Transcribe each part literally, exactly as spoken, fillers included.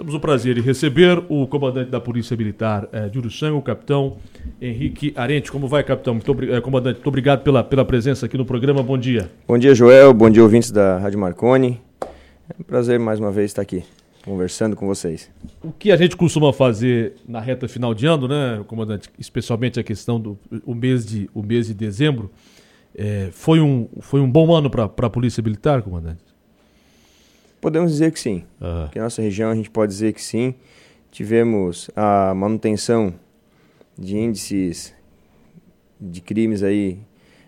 Temos o prazer de receber o comandante da Polícia Militar eh, de Uruçanga, o capitão Henrique Arente. Como vai, capitão? Muito obri- eh, comandante, muito obrigado pela, pela presença aqui no programa. Bom dia. Bom dia, Joel. Bom dia, ouvintes da Rádio Marconi. É um prazer mais uma vez estar aqui conversando com vocês. O que a gente costuma fazer na reta final de ano, né, comandante? Especialmente a questão do o mês de, o mês de dezembro. Eh, foi, um, foi um bom ano para a Polícia Militar, comandante? Podemos dizer que sim. Ah. Aqui na nossa região a gente pode dizer que sim. Tivemos a manutenção de índices de crimes aí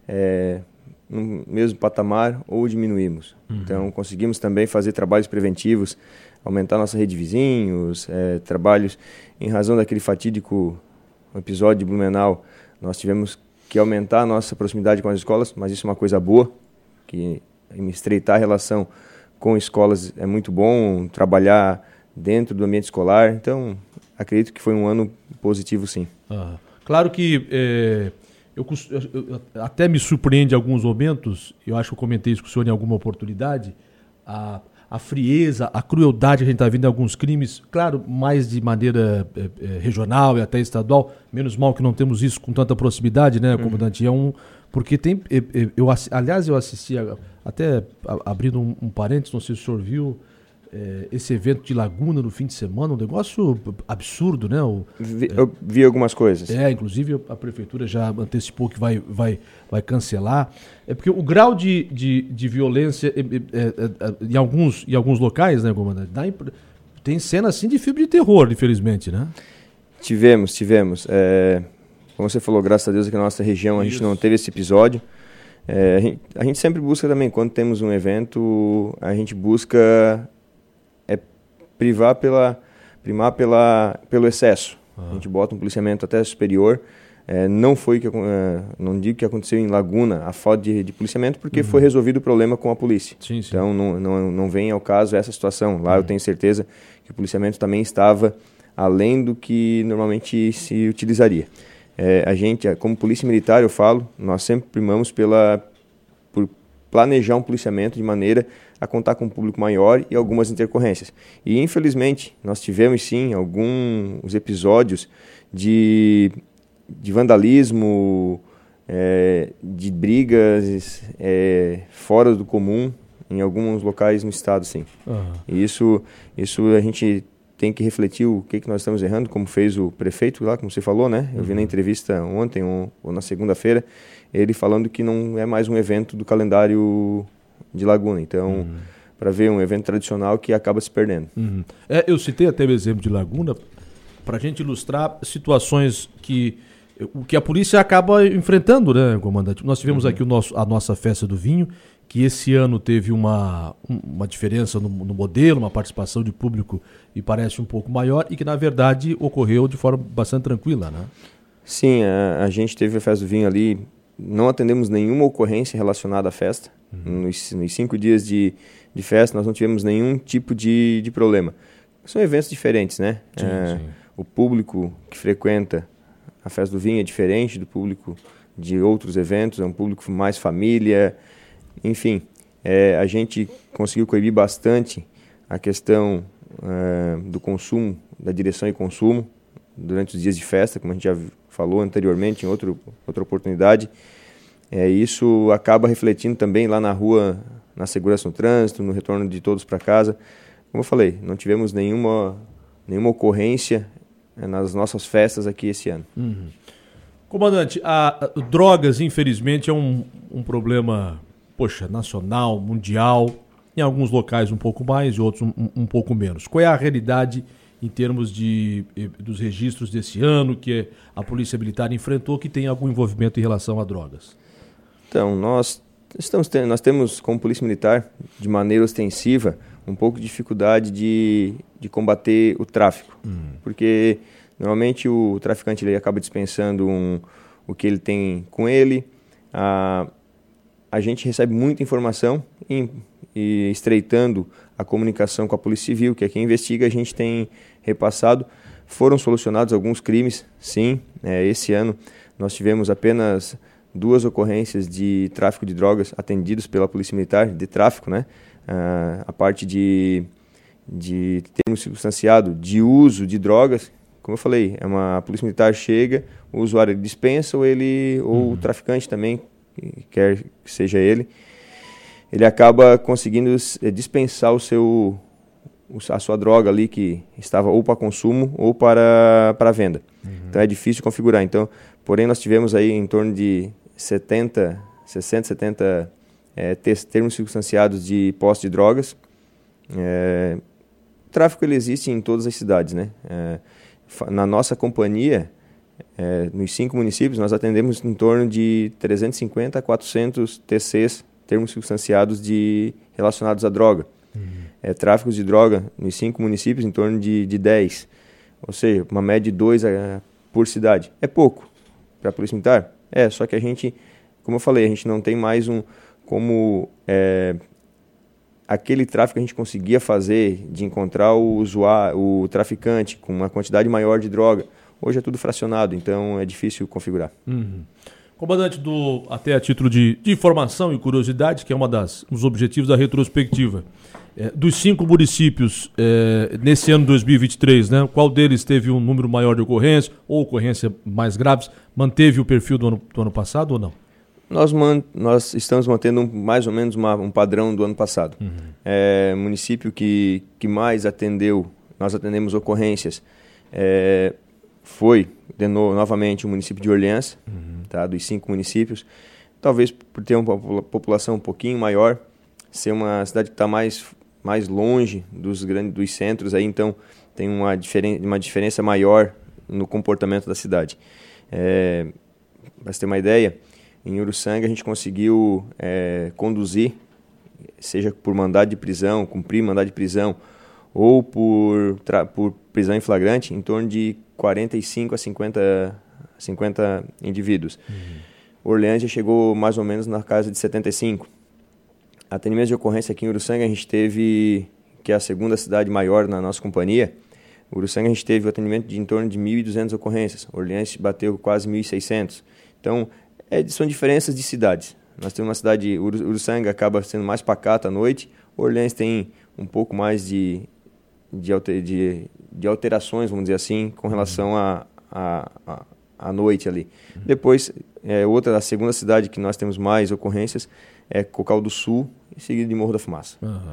é, no mesmo patamar ou diminuímos. Uhum. Então conseguimos também fazer trabalhos preventivos, aumentar nossa rede de vizinhos, é, trabalhos em razão daquele fatídico episódio de Blumenau. Nós tivemos que aumentar a nossa proximidade com as escolas, mas isso é uma coisa boa, que estreitar a relação com escolas é muito bom, trabalhar dentro do ambiente escolar, então acredito que foi um ano positivo, sim. Ah, claro que é, eu, eu, até me surpreende em alguns momentos, eu acho que eu comentei isso com o senhor em alguma oportunidade, a, a frieza, a crueldade que a gente está vendo em alguns crimes, claro, mais de maneira é, é, regional e até estadual, menos mal que não temos isso com tanta proximidade, né, comandante? Uhum. É um, porque tem, eu, eu, aliás, eu assisti, a, até abrindo um, um parênteses, não sei se o senhor viu, é, esse evento de Laguna no fim de semana, um negócio absurdo, né? O, vi, eu vi algumas coisas. É, inclusive a prefeitura já antecipou que vai, vai, vai cancelar. É porque o grau de, de, de violência é, é, é, em, alguns, em alguns locais, né, comandante? Dá, tem cena assim de filme de terror, infelizmente, né? Tivemos, tivemos. É, como você falou, graças a Deus aqui na nossa região a Isso. gente não teve esse episódio. É, a, gente, a gente sempre busca também, quando temos um evento, a gente busca é, privar pela, primar pela, pelo excesso. Ah. A gente bota um policiamento até superior. É, não foi que, é, não digo que aconteceu em Laguna a falta de, de policiamento, porque uhum. foi resolvido o problema com a polícia. Sim, sim. Então não, não, não vem ao caso essa situação. Lá uhum. eu tenho certeza que o policiamento também estava além do que normalmente se utilizaria. É, a gente, como polícia militar, eu falo, nós sempre primamos pela, por planejar um policiamento de maneira a contar com um público maior e algumas intercorrências. E, infelizmente, nós tivemos, sim, alguns episódios de, de vandalismo, é, de brigas é, fora do comum em alguns locais no estado, sim. Uhum. E isso, isso a gente tem que refletir o que, que nós estamos errando, como fez o prefeito lá, como você falou, né? Eu vi na entrevista ontem ou, ou na segunda-feira, ele falando que não é mais um evento do calendário de Laguna. Então, uhum. para ver um evento tradicional que acaba se perdendo. Uhum. É, eu citei até o exemplo de Laguna para a gente ilustrar situações que, o que a polícia acaba enfrentando, né, comandante? Nós tivemos uhum. aqui o nosso, a nossa festa do vinho, que esse ano teve uma, uma diferença no, no modelo, uma participação de público e parece um pouco maior e que, na verdade, ocorreu de forma bastante tranquila, né? Sim, a, a gente teve a festa do vinho ali, não atendemos nenhuma ocorrência relacionada à festa. Uhum. Nos, nos cinco dias de, de festa, nós não tivemos nenhum tipo de, de problema. São eventos diferentes, né? Sim, é, sim. O público que frequenta a festa do vinho é diferente do público de outros eventos, é um público mais família. Enfim, é, a gente conseguiu coibir bastante a questão é, do consumo, da direção e consumo durante os dias de festa, como a gente já falou anteriormente em outro, outra oportunidade. É, isso acaba refletindo também lá na rua, na segurança no trânsito, no retorno de todos para casa. Como eu falei, não tivemos nenhuma, nenhuma ocorrência é, nas nossas festas aqui esse ano. Uhum. Comandante, a, a, drogas, infelizmente, é um, um problema... poxa, nacional, mundial, em alguns locais um pouco mais e outros um, um, um pouco menos. Qual é a realidade em termos de, dos registros desse ano que a Polícia Militar enfrentou que tem algum envolvimento em relação a drogas? Então, nós, estamos tendo, nós temos, como Polícia Militar, de maneira ostensiva, um pouco de dificuldade de, de combater o tráfico. Hum. Porque, normalmente, o traficante ele acaba dispensando um, o que ele tem com ele, a... A gente recebe muita informação e, e estreitando a comunicação com a Polícia Civil, que é quem investiga, a gente tem repassado. Foram solucionados alguns crimes, sim. É, esse ano nós tivemos apenas duas ocorrências de tráfico de drogas atendidos pela Polícia Militar, de tráfico, né? Ah, a parte de, de termo circunstanciado de uso de drogas, como eu falei, é uma, a polícia militar chega, o usuário dispensa ou ele ou uhum. o traficante também, quer que seja ele, ele acaba conseguindo dispensar o seu, a sua droga ali que estava ou para consumo ou para, para venda. Uhum. Então é difícil configurar. Então, porém, nós tivemos aí em torno de setenta, sessenta, setenta é, termos circunstanciados de posse de drogas. É, o tráfico ele existe em todas as cidades, né? É, na nossa companhia, é, nos cinco municípios, nós atendemos em torno de trezentos e cinquenta a quatrocentos T Cs, termos circunstanciados de, relacionados à droga. Uhum. É, tráficos de droga nos cinco municípios em torno de, de dez, ou seja, uma média de dois a, por cidade. É pouco para a Polícia Militar? É, só que a gente, como eu falei, a gente não tem mais um, como é, aquele tráfico que a gente conseguia fazer de encontrar o usuário, o traficante com uma quantidade maior de droga. Hoje é tudo fracionado, então é difícil configurar. Uhum. Comandante, do, até a título de, de informação e curiosidade, que é uma das, um dos objetivos da retrospectiva, é, dos cinco municípios é, nesse ano dois mil e vinte e três, né, qual deles teve um número maior de ocorrências ou ocorrências mais graves, manteve o perfil do ano, do ano passado ou não? Nós, man, nós estamos mantendo um, mais ou menos uma, um padrão do ano passado. Uhum. É, município que, que mais atendeu, nós atendemos ocorrências, é, foi, de novo, novamente, o município de Orleans, uhum. tá, dos cinco municípios. Talvez por ter uma população um pouquinho maior, ser uma cidade que está mais, mais longe dos, grandes, dos centros, aí, então tem uma, diferen, uma diferença maior no comportamento da cidade. É, para você ter uma ideia, em Uruçanga a gente conseguiu é, conduzir, seja por mandado de prisão, cumprir mandado de prisão, ou por, por prisão em flagrante, em torno de quarenta e cinco a cinquenta indivíduos. Uhum. Orleans já chegou mais ou menos na casa de setenta e cinco. Atendimentos de ocorrência aqui em Uruçanga, a gente teve, que é a segunda cidade maior na nossa companhia, Uruçanga a gente teve o atendimento de em torno de mil e duzentas ocorrências. Orleans bateu quase mil e seiscentos. Então, é, são diferenças de cidades. Nós temos uma cidade, Uruçanga acaba sendo mais pacata à noite, Orleans tem um pouco mais de, de, alter, de, de alterações, vamos dizer assim, com relação à a, a, a, a noite ali. Uhum. Depois, é, outra, a segunda cidade que nós temos mais ocorrências é Cocal do Sul, em seguida de Morro da Fumaça. Uhum.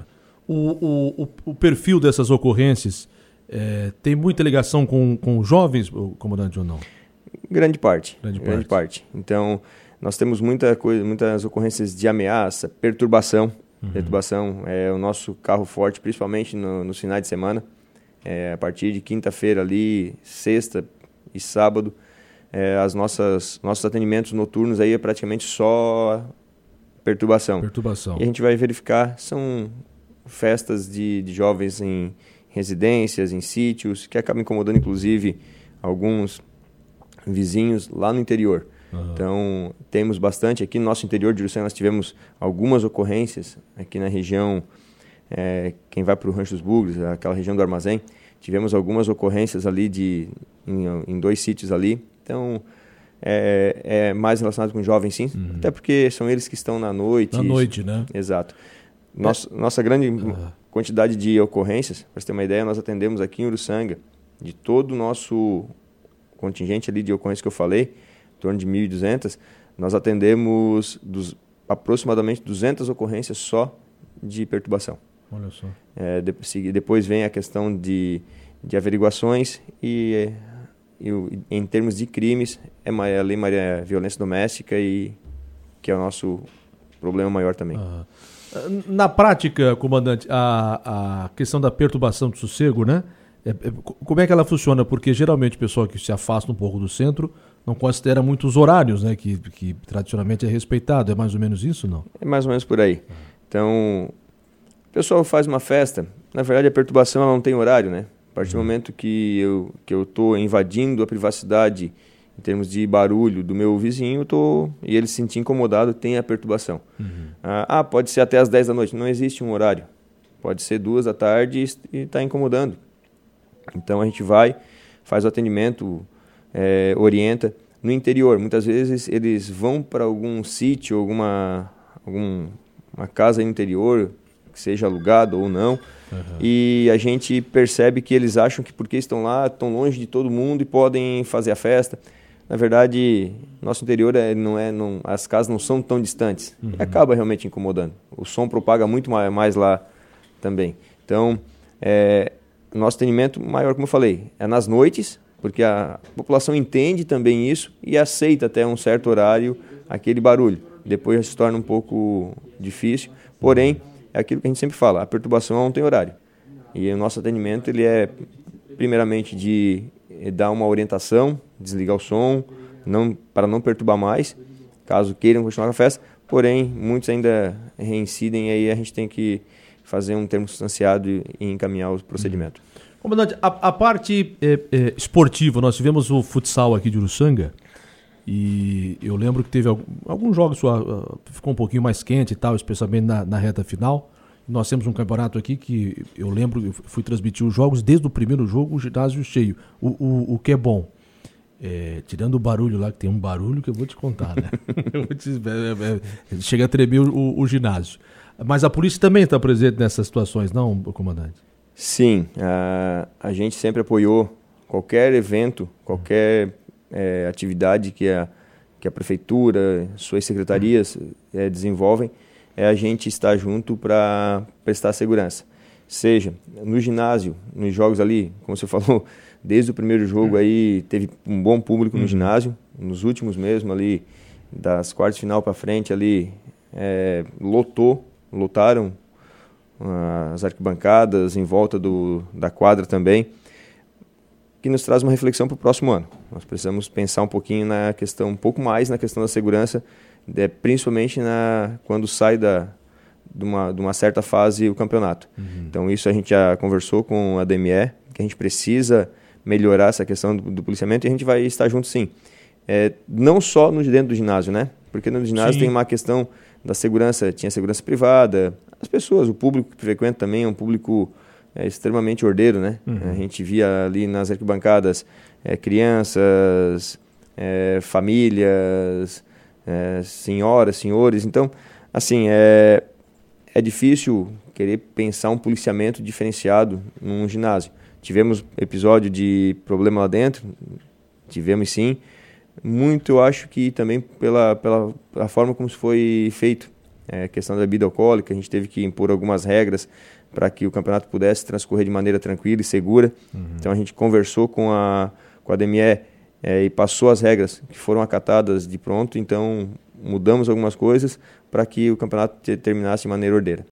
O, o, o perfil dessas ocorrências é, tem muita ligação com, com jovens, comandante, ou não? Grande parte. Grande, grande parte. parte. Então, nós temos muita coisa, muitas ocorrências de ameaça, perturbação. Uhum. Perturbação é o nosso carro forte, principalmente no, nos finais de semana. É, a partir de quinta-feira ali, sexta e sábado, é, as nossas nossos atendimentos noturnos aí é praticamente só perturbação. Perturbação. E a gente vai verificar, são festas de, de jovens em residências, em sítios, que acabam incomodando inclusive alguns vizinhos lá no interior. Uhum. Então, temos bastante aqui no nosso interior de Uruçanga, nós tivemos algumas ocorrências aqui na região, é, quem vai para o Rancho dos Bugres, aquela região do Armazém, tivemos algumas ocorrências ali de, em, em dois sítios ali. Então, é, é mais relacionado com jovens, sim, uhum. até porque são eles que estão na noite. Na noite, né? Exato. Nosso, é. Nossa grande uhum. quantidade de ocorrências, para você ter uma ideia, nós atendemos aqui em Uruçanga, de todo o nosso contingente ali de ocorrências que eu falei, em torno de mil e duzentas, nós atendemos dos, aproximadamente duzentas ocorrências só de perturbação. Olha só. É, de, depois vem a questão de, de averiguações e, e, e em termos de crimes, é a Lei Maria Violência Doméstica, e, que é o nosso problema maior também. Ah. Na prática, comandante, a, a questão da perturbação do sossego, né? É, é, como é que ela funciona? Porque geralmente o pessoal que se afasta um pouco do centro não considera muito os horários, né? Que, que tradicionalmente é respeitado. É mais ou menos isso, não? É mais ou menos por aí. Então, o pessoal faz uma festa. Na verdade, a perturbação ela não tem horário, né? A partir do momento que eu que eu estou invadindo a privacidade em termos de barulho do meu vizinho, eu tô, e ele se sentir incomodado, tem a perturbação. Uhum. Ah, ah, pode ser até às dez da noite. Não existe um horário. Pode ser duas da tarde e está incomodando. Então a gente vai, faz o atendimento, é, orienta. No interior, muitas vezes eles vão para algum sítio, alguma, alguma casa no interior, que seja alugado ou não. Uhum. E a gente percebe que eles acham que porque estão lá, estão longe de todo mundo e podem fazer a festa. Na verdade, nosso interior é, não é, não, as casas não são tão distantes. Uhum. E acaba realmente incomodando. O som propaga muito mais, mais lá também. Então, é, nosso atendimento maior, como eu falei, é nas noites, porque a população entende também isso e aceita até um certo horário aquele barulho. Depois se torna um pouco difícil, porém, é aquilo que a gente sempre fala, a perturbação não tem horário. E o nosso atendimento ele é, primeiramente, de dar uma orientação, desligar o som, não, para não perturbar mais, caso queiram continuar com a festa, porém, muitos ainda reincidem e aí a gente tem que fazer um termo substanciado e, e encaminhar o procedimento. Comandante, a, a parte é, é, esportiva, nós tivemos o futsal aqui de Uruçanga, e eu lembro que teve algum, alguns jogos, uh, ficou um pouquinho mais quente e tal, especialmente na, na reta final. Nós temos um campeonato aqui que eu lembro, eu fui transmitir os jogos, desde o primeiro jogo o ginásio cheio, o, o, o que é bom. É, tirando o barulho lá, que tem um barulho que eu vou te contar, né? eu vou te, é, é, chega a tremer o, o ginásio. Mas a polícia também está presente nessas situações, não, comandante? Sim, a, a gente sempre apoiou qualquer evento, qualquer é, atividade que a, que a prefeitura, suas secretarias é, desenvolvem, é a gente estar junto para prestar segurança. Seja no ginásio, nos jogos ali, como você falou, desde o primeiro jogo aí teve um bom público no ginásio, nos últimos mesmo ali, das quartas de final para frente ali, é, lotou, lotaram as arquibancadas em volta do, da quadra também, que nos traz uma reflexão para o próximo ano. Nós precisamos pensar um pouquinho na questão, um pouco mais na questão da segurança, é, principalmente na, quando sai da, de, uma, de uma certa fase o campeonato. Uhum. Então isso a gente já conversou com a D M E, que a gente precisa melhorar essa questão do, do policiamento e a gente vai estar junto sim. É, não só no, dentro do ginásio, né? Porque no ginásio sim. Tem uma questão da segurança, tinha segurança privada, as pessoas, o público que frequenta também é um público é, extremamente ordeiro, né? Uhum. A gente via ali nas arquibancadas é, crianças, é, famílias, é, senhoras, senhores. Então, assim, é, é difícil querer pensar um policiamento diferenciado num ginásio. Tivemos episódio de problema lá dentro, tivemos sim. Muito, eu acho que também pela, pela, pela forma como foi feito. É, a questão da bebida alcoólica, a gente teve que impor algumas regras para que o campeonato pudesse transcorrer de maneira tranquila e segura. Uhum. Então a gente conversou com a, com a D M E é, e passou as regras que foram acatadas de pronto. Então mudamos algumas coisas para que o campeonato terminasse de maneira ordeira.